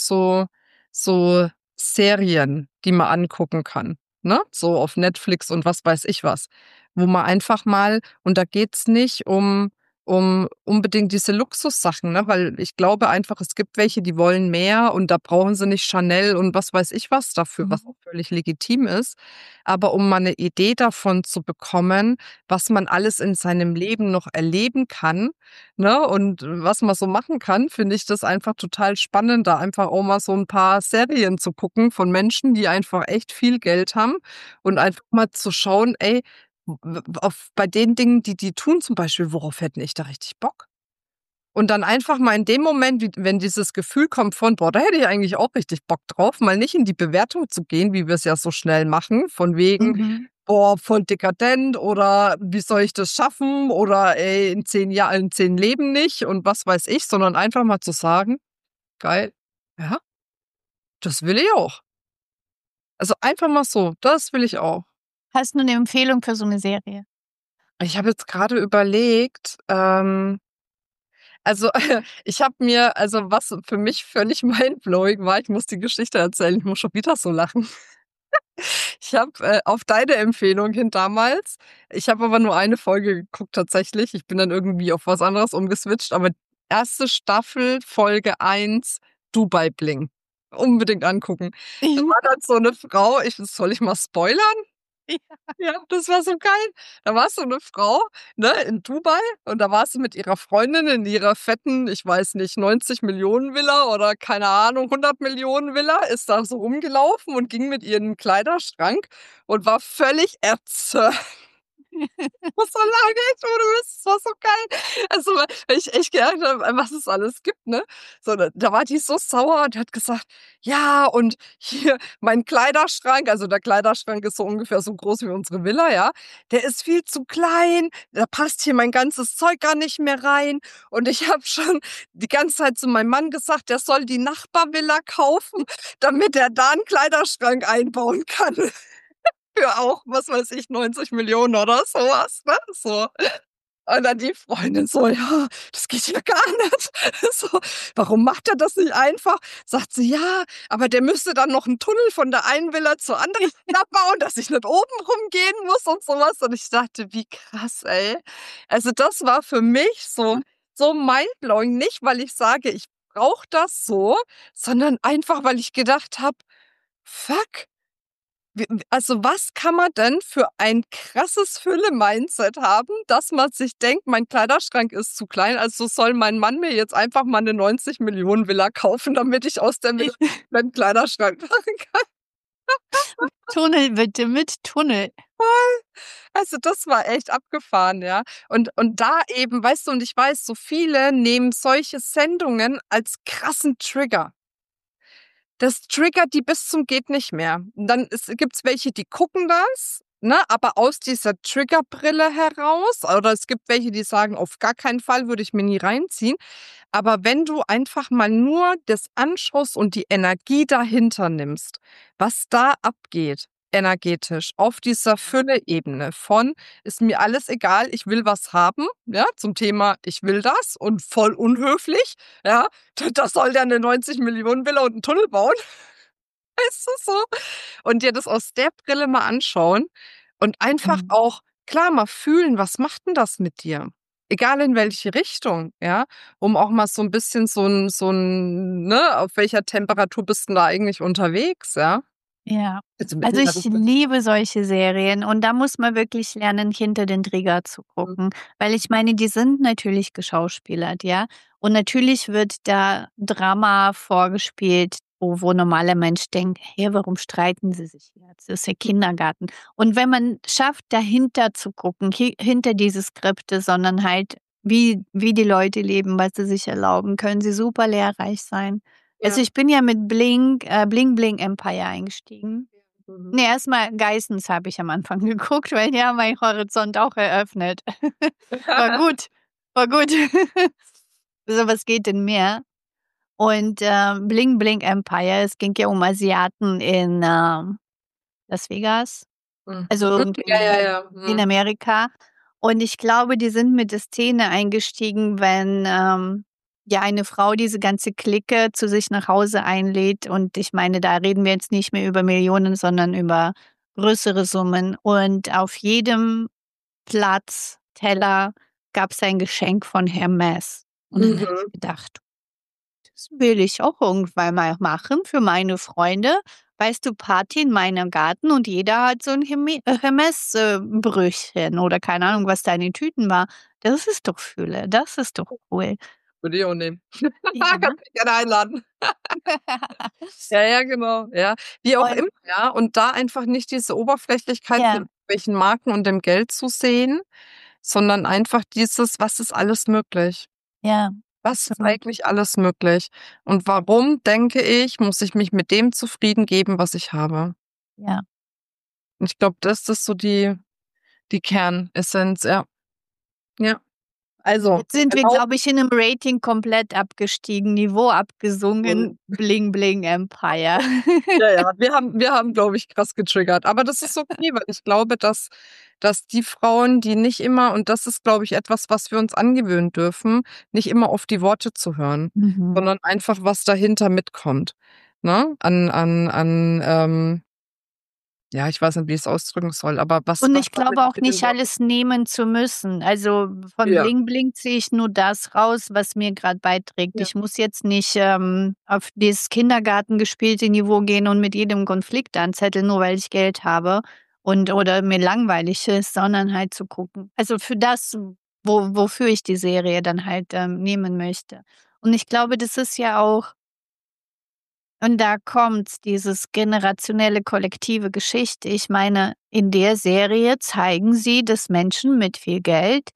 so Serien, die man angucken kann, ne? So auf Netflix und was weiß ich was, wo man einfach mal und da geht's nicht um unbedingt diese Luxussachen, ne? Weil ich glaube einfach, es gibt welche, die wollen mehr und da brauchen sie nicht Chanel und was weiß ich was dafür, was Mhm. auch völlig legitim ist. Aber um mal 'ne Idee davon zu bekommen, was man alles in seinem Leben noch erleben kann, ne, und was man so machen kann, finde ich das einfach total spannend, da einfach auch mal so 'n paar Serien zu gucken von Menschen, die einfach echt viel Geld haben und einfach mal zu schauen: „Ey, w auf bei den Dingen, die die tun zum Beispiel, worauf hätte ich da richtig Bock?“ Und dann einfach mal in dem Moment, wie wenn dieses Gefühl kommt von: „Boah, da hätte ich eigentlich auch richtig Bock drauf“, mal nicht in die Bewertung zu gehen, wie wir's ja so schnell machen, von wegen: Mhm. „Boah, voll dekadent“ oder „Wie soll ich das schaffen“ oder „Ey, in 10 Jahren in 10 Leben nicht“ und was weiß ich, sondern einfach mal zu sagen: „Geil, ja, das will ich auch.“ Also, einfach mal so: „Das will ich auch.“ Hast du 'ne Empfehlung für so 'ne Serie? Ich habe jetzt grade überlegt, also, ich habe mir also, was für mich völlig mindblowing war, ich muss die Geschichte erzählen, ich muss schon wieder so lachen. Ich habe, auf deine Empfehlung hin damals ich habe aber nur eine Folge geguckt tatsächlich. Ich bin dann irgendwie auf was anderes umgeswitcht, aber erste Staffel, Folge 1, Dubai Bling. Unbedingt angucken. Da war dann so 'ne Frau soll ich mal spoilern? Ja, das war so geil. Da war so 'ne Frau, ne, in Dubai und da war sie mit ihrer Freundin in ihrer fetten, ich weiß nicht, 90 Millionen Villa oder keine Ahnung, 100 Millionen Villa, ist da so rumgelaufen und ging mit ihrem Kleiderschrank und war völlig erzürnt. Muss so lange ohne Mist, das war so geil. Also, weil ich echt gedacht habe, was es alles gibt, ne? So, da war die so sauer und hat gesagt: „Ja, und hier mein Kleiderschrank“, also der Kleiderschrank ist so ungefähr so groß wie unsere Villa, ja, „der ist viel zu klein, da passt hier mein ganzes Zeug gar nicht mehr rein. Und ich habe schon die ganze Zeit zu meinem Mann gesagt, der soll die Nachbarvilla kaufen, damit er da 'n Kleiderschrank einbauen kann.“ Für auch, was weiß ich, 90 Millionen oder so was, ne? So. Und dann die Freundin so: „Ja, das geht ja gar nicht.“ So: „Warum macht er das nicht einfach?“ Sagt sie: „Ja, aber der müsste dann noch 'n Tunnel von der einen Villa zur anderen Villa bauen, dass ich nicht oben rumgehen muss und so was.“ Und ich dachte: „Wie krass, ey.“ Also, das war für mich so mindblowing, nicht, weil ich sage, ich brauche das so, sondern einfach, weil ich gedacht habe: „Fuck, also, was kann man denn für ein krasses Fülle-Mindset haben, dass man sich denkt: „Mein Kleiderschrank ist zu klein, also soll mein Mann mir jetzt einfach mal 'ne 90 Millionen Villa kaufen, damit ich aus der Villa 'nen Kleiderschrank machen kann.“ Tunnel bitte, mit Tunnel. Also, das war echt abgefahren, ja. Und da eben, weißt du und ich weiß, so viele nehmen solche Sendungen als krassen Trigger. Das triggert die bis zum geht nicht mehr. Gibt's welche, die gucken das, ne, aber aus dieser Triggerbrille heraus oder es gibt welche, die sagen: „Auf gar keinen Fall, würde ich mir nie reinziehen.“ Aber wenn du einfach mal nur das anschaust und die Energie dahinter nimmst, was da abgeht energetisch auf dieser Fülle-Ebene von: „Ist mir alles egal, ich will was haben“, ja, zum Thema: „Ich will das“ und voll unhöflich, ja, da soll der 'ne 90 Millionen Villa und 'n Tunnel bauen. Weißt du so? Und dir das aus der Brille mal anschauen und einfach Mhm. auch, klar, mal fühlen, was macht 'n das mit dir? Egal in welche Richtung, ja, um auch mal so 'n bisschen so 'n ne, auf welcher Temperatur bist 'n da eigentlich unterwegs, ja? Ja. Also, mit Also, der ich Rufe liebe solche Serien und da muss man wirklich lernen, hinter den Trigger zu mhm, gucken, weil ich meine, die sind natürlich geschauspielert, ja? Und natürlich wird da Drama vorgespielt, wo normaler Mensch denkt: „Hey, warum streiten sie sich jetzt? Das ist ja Kindergarten.“ Und wenn man schafft, dahinter zu gucken, hinter diese Skripte, sondern halt, wie die Leute leben, was sie sich erlauben, können sie super lehrreich sein. Also ich bin ja mit Bling Bling Empire eingestiegen. Mhm. Ne, erstmal Geissens habe ich am Anfang geguckt, weil die haben meinen Horizont auch eröffnet. War gut, war gut. So, was geht denn mehr? Und, Bling Bling Empire, es ging ja um Asiaten in, Las Vegas, Mhm. also irgendwo Ja, ja, ja. in Mhm. Amerika. Und ich glaube, die sind mit der Szene eingestiegen, wenn, ja, eine Frau diese ganze Clique zu sich nach Hause einlädt. Und ich meine, da reden wir jetzt nicht mehr über Millionen, sondern über größere Summen. Und auf jedem Platz, Teller gab's ein Geschenk von Hermes. Und dann habe Mhm. ich gedacht: „Das will ich auch irgendwann mal machen für meine Freunde. Weißt du, Party in meinem Garten und jeder hat so 'n Hermes, Brötchen oder keine Ahnung, was da in den Tüten war. Das ist doch Fülle, das ist doch cool." Würde ich auch nehmen. Ja. Kannst mich gerne einladen. Ja, ja, genau, ja. Wie auch Und immer, ja. Und da einfach nicht diese Oberflächlichkeit ja, von irgendwelchen Marken und dem Geld zu sehen, sondern einfach dieses: „Was ist alles möglich? ja, Was ist absolut. eigentlich alles möglich? Und warum, denke ich, muss ich mich mit dem zufrieden geben, was ich habe?“ Ja. Und ich glaube, das ist so die Kernessenz, ja. Ja. Also, Jetzt sind wir, genau. glaube ich, in 'nem Rating komplett abgestiegen, Niveau Mhm. abgesunken. Bling Bling Empire. Ja, ja, wir haben, glaube ich, krass getriggert. Aber das ist okay, weil ich glaube, dass die Frauen, die nicht immer und das ist, glaube ich, etwas, was wir uns angewöhnen dürfen, nicht immer auf die Worte zu hören, Mhm. sondern einfach, was dahinter mitkommt, ne? Ja, ich weiß nicht, wie ich's ausdrücken soll, aber was Und was ich damit glaube auch mit den nicht Worten alles nehmen zu müssen. Also, von ja, Bling Bling ziehe ich nur das raus, was mir grad beiträgt. ja. Ich muss jetzt nicht, auf dieses Kindergartengespielte Niveau gehen und mit jedem Konflikt anzetteln, nur weil ich Geld habe und oder mir langweilig ist, sondern halt zu gucken. Also, für das, wofür ich die Serie dann halt, nehmen möchte. Und ich glaube, das ist ja auch und da kommt's, dieses generationelle kollektive Geschichte. Ich meine, in der Serie zeigen sie, dass Menschen mit viel Geld,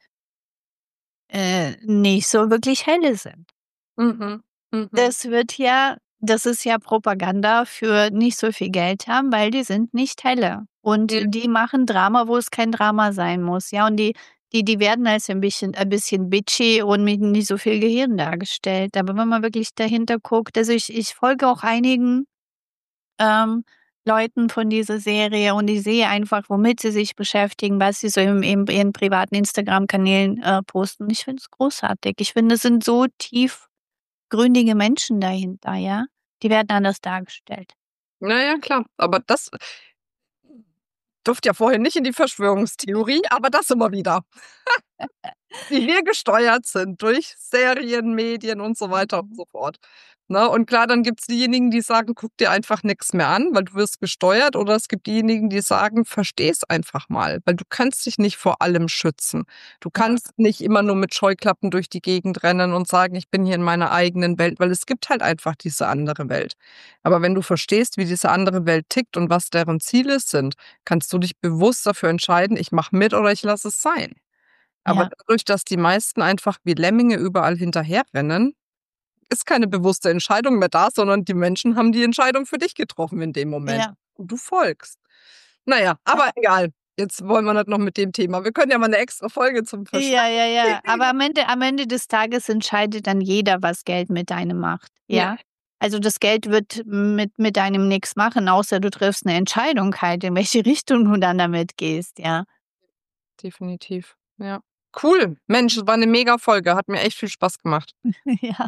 nicht so wirklich helle sind. Mhm, mhm. Das ist ja Propaganda für nicht so viel Geld haben, weil die sind nicht helle. Und Ja, die machen Drama, wo es kein Drama sein muss, ja. Und die werden als ein bisschen bitchy und mit nicht so viel Gehirn dargestellt. Aber wenn man wirklich dahinter guckt, also ich folge auch einigen ähm, Leuten von dieser Serie und ich sehe einfach, womit sie sich beschäftigen, was sie so im ihren privaten Instagram-Kanälen, posten. Ich finde es großartig. Ich finde, es sind so tiefgründige Menschen dahinter, ja? Die werden anders dargestellt. na ja, klar. Aber das durfte ja vorhin nicht in die Verschwörungstheorie, aber das immer wieder. Wie wir gesteuert sind durch Serien, Medien und so weiter und Mhm. so fort. Ne? Und klar, dann gibt's diejenigen, die sagen: „Guck dir einfach nix mehr an, weil du wirst gesteuert.“ Oder es gibt diejenigen, die sagen: „Versteh's einfach mal, weil du kannst dich nicht vor allem schützen. Du Ja, kannst nicht immer nur mit Scheuklappen durch die Gegend rennen und sagen: ‚Ich bin hier in meiner eigenen Welt‘, weil es gibt halt einfach diese andere Welt. Aber wenn du verstehst, wie diese andere Welt tickt und was deren Ziele sind, kannst du dich bewusst dafür entscheiden: ‚Ich mache mit oder ich lasse es sein.‘“ Aber ja, dadurch, dass die meisten einfach wie Lemminge überall hinterherrennen, ist keine bewusste Entscheidung mehr da, sondern die Menschen haben die Entscheidung für dich getroffen in dem Moment ja. und du folgst. Na ja, aber egal. Jetzt wollen wir nicht noch mit dem Thema. Wir können ja mal 'ne extra Folge zum Ja, ja, ja. Aber Verschwörungstheorien am Ende des Tages entscheidet dann jeder, was Geld mit einem macht, ja, ja? Also, das Geld wird mit einem nix machen, außer du triffst 'ne Entscheidung halt, in welche Richtung du dann damit gehst, ja. definitiv. Ja. Cool. Mensch, es war 'ne Mega-Folge. Hat mir echt viel Spaß gemacht. Ja.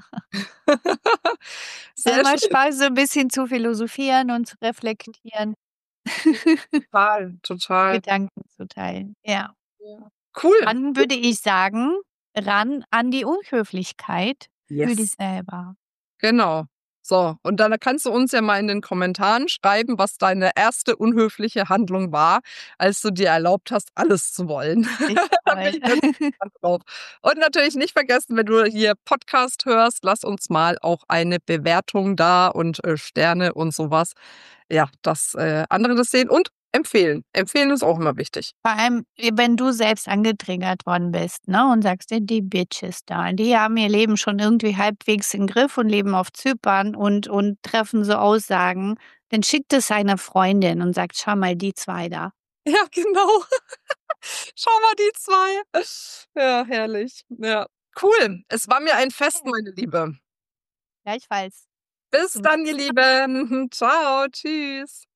Sehr Macht schön. Spaß, so 'n bisschen zu philosophieren und zu reflektieren, Total, total. Gedanken zu teilen. Ja. Ja. Cool. Dann würde ich sagen, ran an die Unhöflichkeit für dich Yes. selber. Genau. So, und dann kannst du uns ja mal in den Kommentaren schreiben, was deine erste unhöfliche Handlung war, als du dir erlaubt hast, alles zu wollen. Da bin Jawohl. ich ganz gespannt drauf. Und natürlich nicht vergessen, wenn du hier Podcast hörst, lass uns mal auch eine Bewertung da und, Sterne und so was. Ja, dass, andere das sehen. Und empfehlen. Empfehlen ist auch immer wichtig. Vor allem, wenn du selbst angetriggert worden bist, ne, und sagst dir, die Bitches da, die haben ihr Leben schon irgendwie halbwegs im Griff und leben auf Zypern und treffen so Aussagen, dann schickt es seiner Freundin und sagt: „Schau mal, die 2 da." Ja, genau. Schau mal, die 2. Ja, herrlich. Ja. Cool. Es war mir ein Fest, meine Liebe. Gleichfalls. Bis Zum dann, ihr Lieben. Ciao, tschüss.